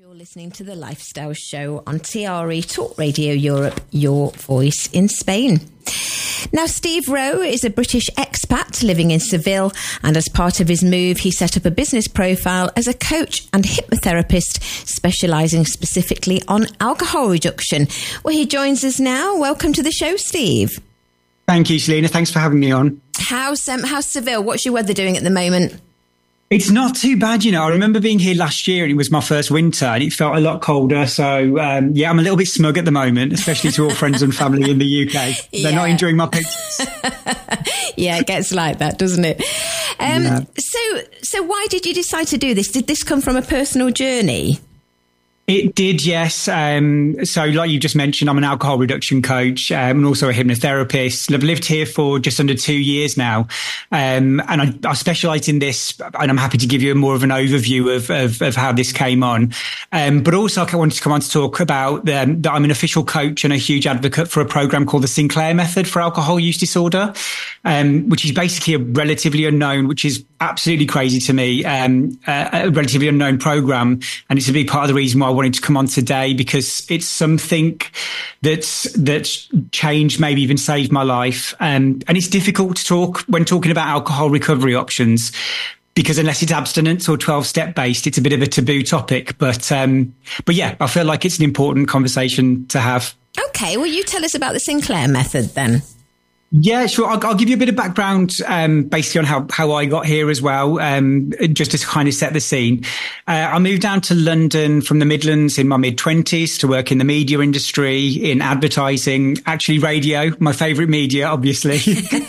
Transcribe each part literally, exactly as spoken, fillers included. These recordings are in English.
You're listening to The Lifestyle Show on T R E Talk Radio Europe, your voice in Spain. Now, Steve Rowe is a British expat living in Seville, and as part of his move, he set up a business profile as a coach and hypnotherapist, specialising specifically on alcohol reduction. Well, he joins us now. Welcome to the show, Steve. Thank you, Selena. Thanks for having me on. How's, um, how's Seville? What's your weather doing at the moment? It's not too bad, you know. I remember being here last year and it was my first winter and it felt a lot colder. So, um, yeah, I'm a little bit smug at the moment, especially to all friends and family in the U K. They're yeah. not enjoying my pictures. Yeah, it gets like that, doesn't it? Um, yeah. So, so why did you decide to do this? Did this come from a personal journey? It did, yes. Um, so like you just mentioned, I'm an alcohol reduction coach um, and also a hypnotherapist. I've lived here for just under two years now. Um, and I, I specialise in this, and I'm happy to give you more of an overview of, of, of how this came on. Um, but also I wanted to come on to talk about um, that I'm an official coach and a huge advocate for a programme called the Sinclair Method for Alcohol Use Disorder, um, which is basically a relatively unknown, which is absolutely crazy to me, um, a, a relatively unknown programme. And it's a big part of the reason why I wanted to come on today, because it's something that's that's changed, maybe even saved my life. Um, and it's difficult to talk when talking about alcohol recovery options, because unless it's abstinence or twelve step based, it's a bit of a taboo topic. But um, but yeah, I feel like it's an important conversation to have. Okay, well, you tell us about the Sinclair Method then. Yeah, sure. I'll, I'll give you a bit of background, um, basically on how, how I got here as well, um, just to kind of set the scene. Uh, I moved down to London from the Midlands in my mid twenties to work in the media industry, in advertising, actually radio, my favourite media, obviously.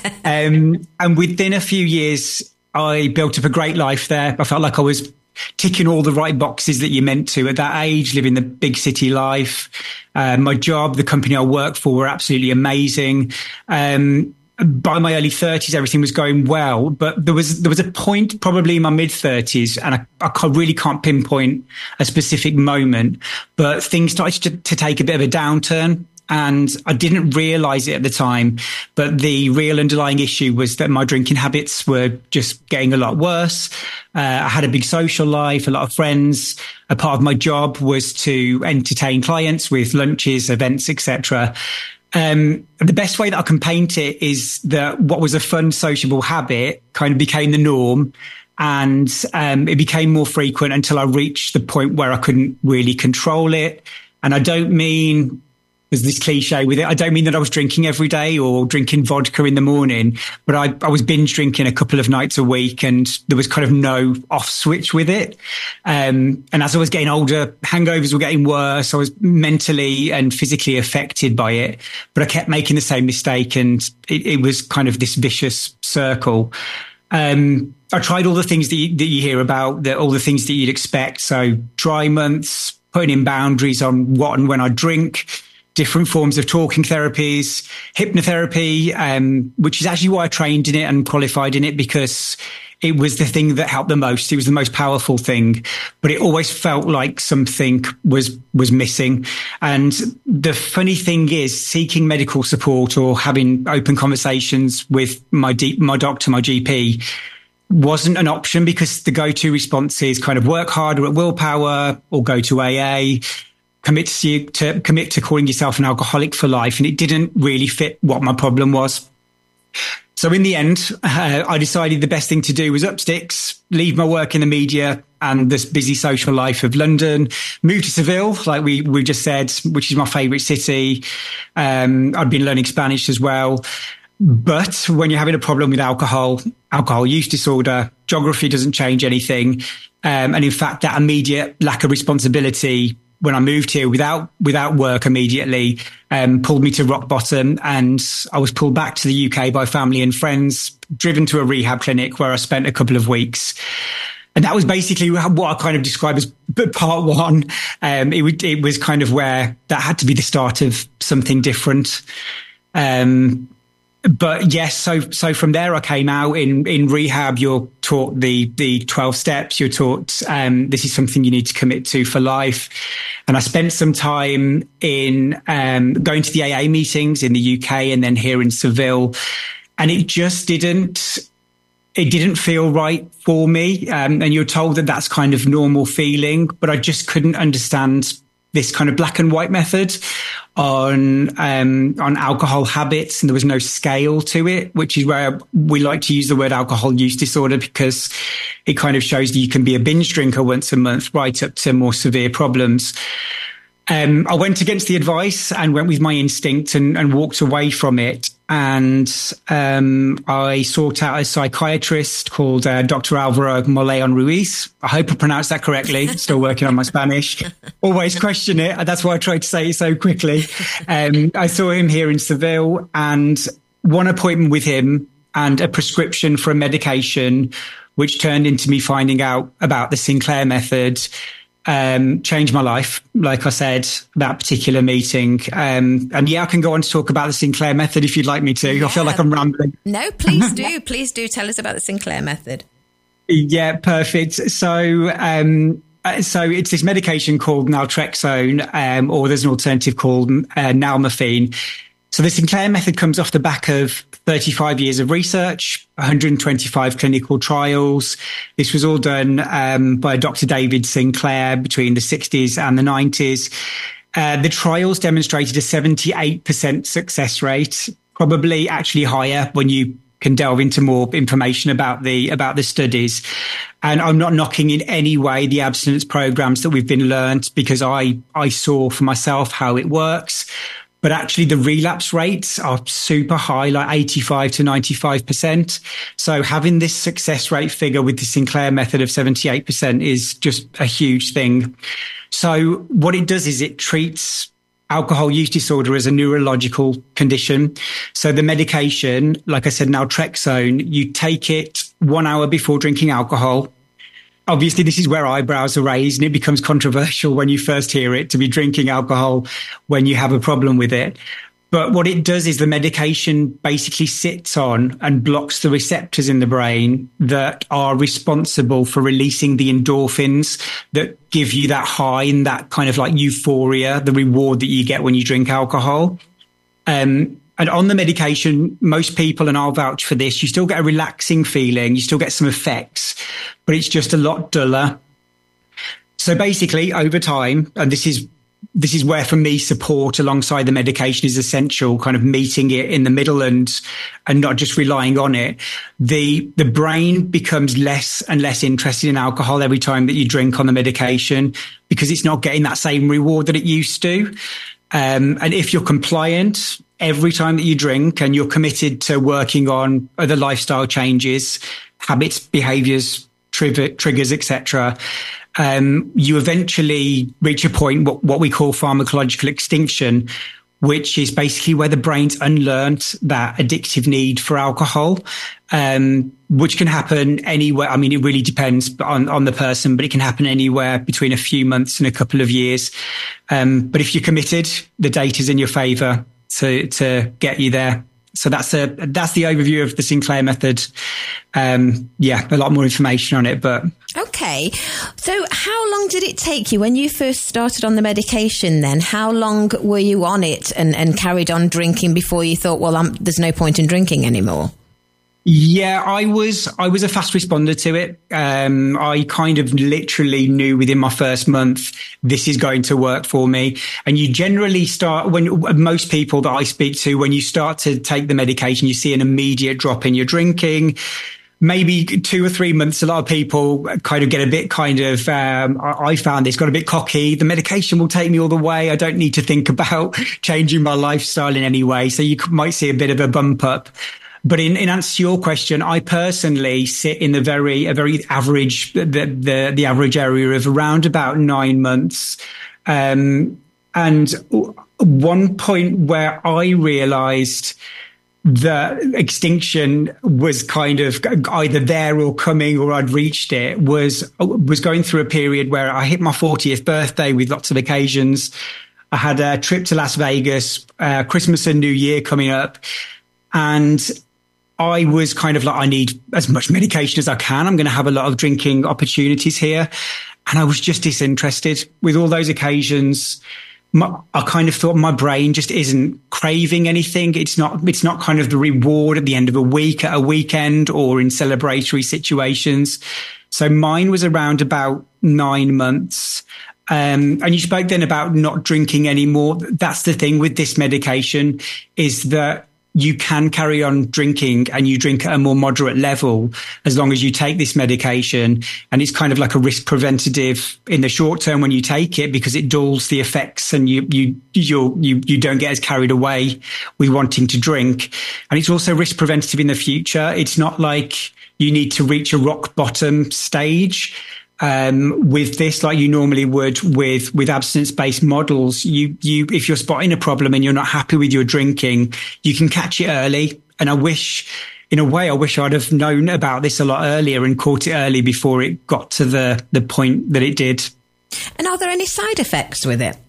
um, and within a few years, I built up a great life there. I felt like I was ticking all the right boxes that you're meant to at that age, living the big city life. Uh, my job, the company I worked for, were absolutely amazing. Um, by my early thirties, everything was going well, but there was there was a point probably in my mid thirties, and I, I really can't pinpoint a specific moment, but things started to, to take a bit of a downturn. And I didn't realise it at the time, but the real underlying issue was that my drinking habits were just getting a lot worse. Uh, I had a big social life, a lot of friends. A part of my job was to entertain clients with lunches, events, et cetera. Um, the best way that I can paint it is that what was a fun, sociable habit kind of became the norm. And um, it became more frequent until I reached the point where I couldn't really control it. And I don't mean... There's this cliche with it. I don't mean that I was drinking every day or drinking vodka in the morning, but I, I was binge drinking a couple of nights a week, and there was kind of no off switch with it. Um, and as I was getting older, hangovers were getting worse. I was mentally and physically affected by it, but I kept making the same mistake, and it, it was kind of this vicious circle. Um, I tried all the things that you, that you hear about, that all the things that you'd expect. So dry months, putting in boundaries on what and when I drink, different forms of talking therapies, hypnotherapy, um, which is actually why I trained in it and qualified in it, because it was the thing that helped the most. It was the most powerful thing, but it always felt like something was, was missing. And the funny thing is, seeking medical support or having open conversations with my deep, my doctor, my G P, wasn't an option, because the go-to response is kind of work harder at willpower or go to A A. Commit to, to commit to calling yourself an alcoholic for life. And it didn't really fit what my problem was. So in the end, uh, I decided the best thing to do was up sticks, leave my work in the media and this busy social life of London, move to Seville, like we, we just said, which is my favourite city. Um, I'd been learning Spanish as well. But when you're having a problem with alcohol, alcohol use disorder, geography doesn't change anything. Um, and in fact, that immediate lack of responsibility when I moved here without without work immediately, um, pulled me to rock bottom, and I was pulled back to the U K by family and friends, driven to a rehab clinic where I spent a couple of weeks. And that was basically what I kind of describe as part one. Um, it, it was kind of where that had to be the start of something different. Um, But yes, so so from there I came out. In in rehab, you're taught the the twelve steps. You're taught um, this is something you need to commit to for life. And I spent some time in um, going to the A A meetings in the U K and then here in Seville, and it just didn't. it didn't feel right for me. Um, and you're told that that's kind of normal feeling, but I just couldn't understand this kind of black and white method on um, on alcohol habits, and there was no scale to it, which is where we like to use the word alcohol use disorder, because it kind of shows that you can be a binge drinker once a month right up to more severe problems. Um, I went against the advice and went with my instinct and, and walked away from it. And um, I sought out a psychiatrist called uh, Doctor Alvaro Moleon Ruiz. I hope I pronounced that correctly. Still working on my Spanish. Always question it. That's why I tried to say it so quickly. Um, I saw him here in Seville, and one appointment with him and a prescription for a medication, which turned into me finding out about the Sinclair method. Um, changed my life, like I said, that particular meeting. Um, and yeah, I can go on to talk about the Sinclair method if you'd like me to. Yeah. I feel like I'm rambling. No, please do. Please do tell us about the Sinclair method. Yeah, perfect. So, um, so it's this medication called naltrexone, um, or there's an alternative called uh, nalmefene. So the Sinclair method comes off the back of thirty-five years of research, one hundred twenty-five clinical trials. This was all done um, by Doctor David Sinclair between the sixties and the nineties. Uh, the trials demonstrated a seventy-eight percent success rate, probably actually higher when you can delve into more information about the about the studies. And I'm not knocking in any way the abstinence programs that we've been learnt, because I I saw for myself how it works. But actually the relapse rates are super high, like eighty-five to ninety-five percent. So having this success rate figure with the Sinclair method of seventy-eight percent is just a huge thing. So what it does is it treats alcohol use disorder as a neurological condition. So the medication, like I said, naltrexone, you take it one hour before drinking alcohol. Obviously, this is where eyebrows are raised, and it becomes controversial when you first hear it, to be drinking alcohol when you have a problem with it. But what it does is the medication basically sits on and blocks the receptors in the brain that are responsible for releasing the endorphins that give you that high and that kind of like euphoria, the reward that you get when you drink alcohol. Um, And on the medication, most people, and I'll vouch for this, you still get a relaxing feeling, you still get some effects, but it's just a lot duller. So basically, over time, and this is this is where, for me, support alongside the medication is essential, kind of meeting it in the middle and and not just relying on it. The the brain becomes less and less interested in alcohol every time that you drink on the medication, because it's not getting that same reward that it used to. Um, and if you're compliant every time that you drink and you're committed to working on other lifestyle changes, habits, behaviors, tri- triggers, et cetera, um, you eventually reach a point, what, what we call pharmacological extinction, which is basically where the brain's unlearned that addictive need for alcohol, um, which can happen anywhere. I mean, it really depends on, on the person, but it can happen anywhere between a few months and a couple of years. Um, but if you're committed, the data's in your favor to, to get you there. So that's a, that's the overview of the Sinclair method. Um, yeah, a lot more information on it, but. Okay. So how long did it take you when you first started on the medication then? How long were you on it and, and carried on drinking before you thought, well, I'm, there's no point in drinking anymore? Yeah, I was I was a fast responder to it. Um, I kind of literally knew within my first month, this is going to work for me. And you generally start, when most people that I speak to, when you start to take the medication, you see an immediate drop in your drinking. Maybe two or three months, a lot of people kind of get a bit kind of, um, I, I found this got a bit cocky. The medication will take me all the way. I don't need to think about changing my lifestyle in any way. So you might see a bit of a bump up. But in, in answer to your question, I personally sit in the very, a very average, the, the, the average area of around about nine months. Um, and one point where I realized that extinction was kind of either there or coming, or I'd reached it, was, was going through a period where I hit my fortieth birthday with lots of occasions. I had a trip to Las Vegas, uh, Christmas and New Year coming up. And I was kind of like, I need as much medication as I can. I'm going to have a lot of drinking opportunities here. And I was just disinterested with all those occasions. my, I kind of thought my brain just isn't craving anything. It's not, it's not kind of the reward at the end of a week, at a weekend, or in celebratory situations. So mine was around about nine months. Um, and you spoke then about not drinking anymore. That's the thing with this medication, is that you can carry on drinking, and you drink at a more moderate level as long as you take this medication. And it's kind of like a risk preventative in the short term when you take it, because it dulls the effects, and you, you, you, you, you don't get as carried away with wanting to drink. And it's also risk preventative in the future. It's not like you need to reach a rock bottom stage. Um, with this, like you normally would with, with abstinence-based models. You, you, if you're spotting a problem and you're not happy with your drinking, you can catch it early. And I wish, in a way, I wish I'd have known about this a lot earlier and caught it early before it got to the, the point that it did. And are there any side effects with it?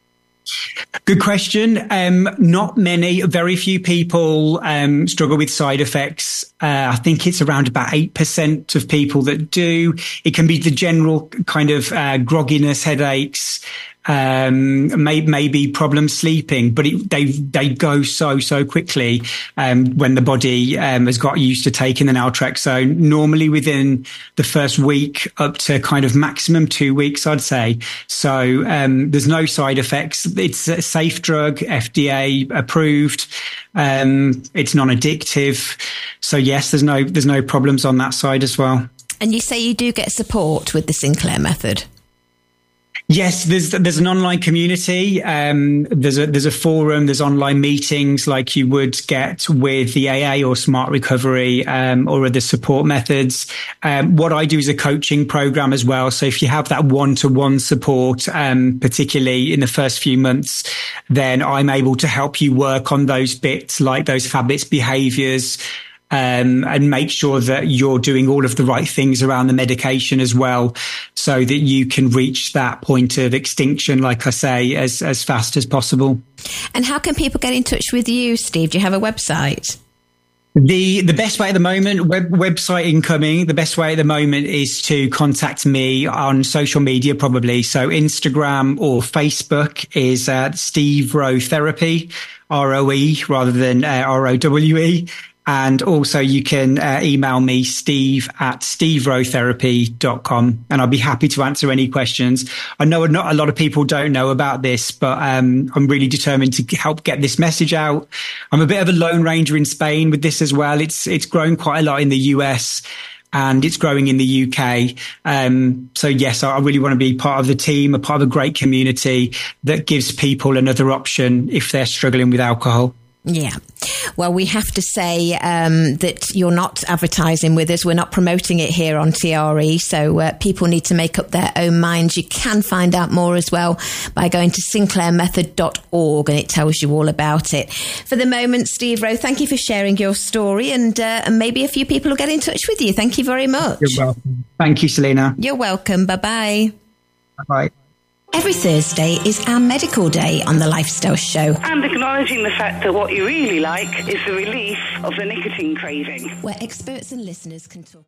Good question. Um, not many. Very few people um, struggle with side effects. Uh, I think it's around about eight percent of people that do. It can be the general kind of uh, grogginess, headaches, um, may, maybe problem sleeping, but it, they they go so, so quickly um, when the body um, has got used to taking the naltrexone. Normally within the first week up to kind of maximum two weeks, I'd say. So um, there's no side effects. It's a safe drug, F D A approved. Um, it's non-addictive. So yes, there's no there's no problems on that side as well. And you say you do get support with the Sinclair method? Yes, there's there's an online community. Um, there's a there's a forum. There's online meetings like you would get with the A A or Smart Recovery um, or other support methods. Um, what I do is a coaching program as well. So if you have that one-to-one support, um, particularly in the first few months, then I'm able to help you work on those bits, like those habits, behaviors. Um, and make sure that you're doing all of the right things around the medication as well, so that you can reach that point of extinction, like I say, as, as fast as possible. And how can people get in touch with you, Steve? Do you have a website? The the best way at the moment, web, website incoming, the best way at the moment is to contact me on social media, probably. So Instagram or Facebook is uh, Steve Rowe Therapy, R O E rather than uh, R O W E. And also you can uh, email me, steve at steve rowe therapy dot com, and I'll be happy to answer any questions. I know not a lot of people don't know about this, but um, I'm really determined to help get this message out. I'm a bit of a lone ranger in Spain with this as well. It's it's grown quite a lot in the U S and it's growing in the U K. Um, so yes, I really want to be part of the team, a part of a great community that gives people another option if they're struggling with alcohol. Yeah. Well, we have to say um, that you're not advertising with us. We're not promoting it here on T R E. So uh, people need to make up their own minds. You can find out more as well by going to sinclair method dot org, and it tells you all about it. For the moment, Steve Rowe, thank you for sharing your story, and, uh, and maybe a few people will get in touch with you. Thank you very much. You're welcome. Thank you, Selena. You're welcome. Bye-bye. Bye-bye. Every Thursday is our medical day on The Lifestyle Show. And acknowledging the fact that what you really like is the relief of the nicotine craving. Where experts and listeners can talk.